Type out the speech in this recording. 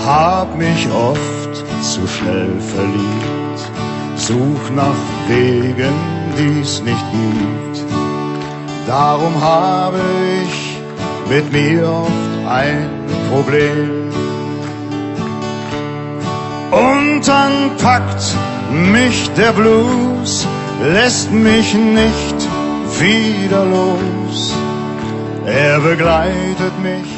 hab mich oft zu schnell verliebt, such nach Wegen, die's nicht gibt. Darum habe ich mit mir oft ein Problem. Und dann packt mich der Blues, lässt mich nicht wieder los. Er begleitet mich